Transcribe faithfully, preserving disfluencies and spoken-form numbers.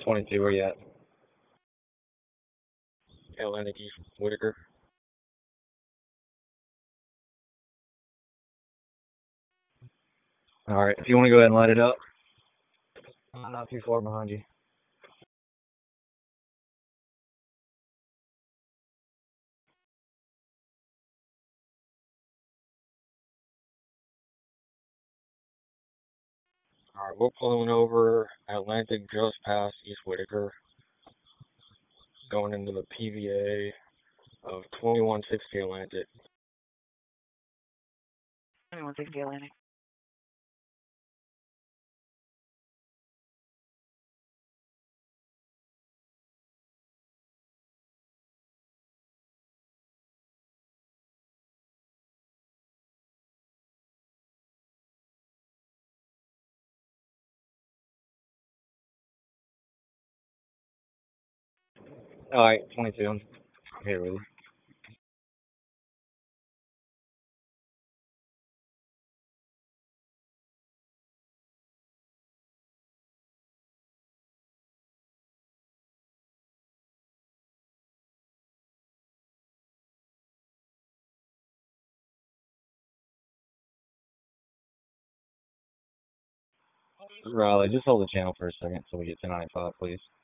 twenty-two, where you at? Atlantic East Whitaker. Alright, if you want to go ahead and light it up. I'm not too far behind you. Alright, we're pulling over Atlantic just past East Whitaker, going into the P V A of twenty-one sixty Atlantic. twenty-one sixty Atlantic. Alright, twenty-two, I'm here with you. Riley, just hold the channel for a second so we get to ninety-five, please.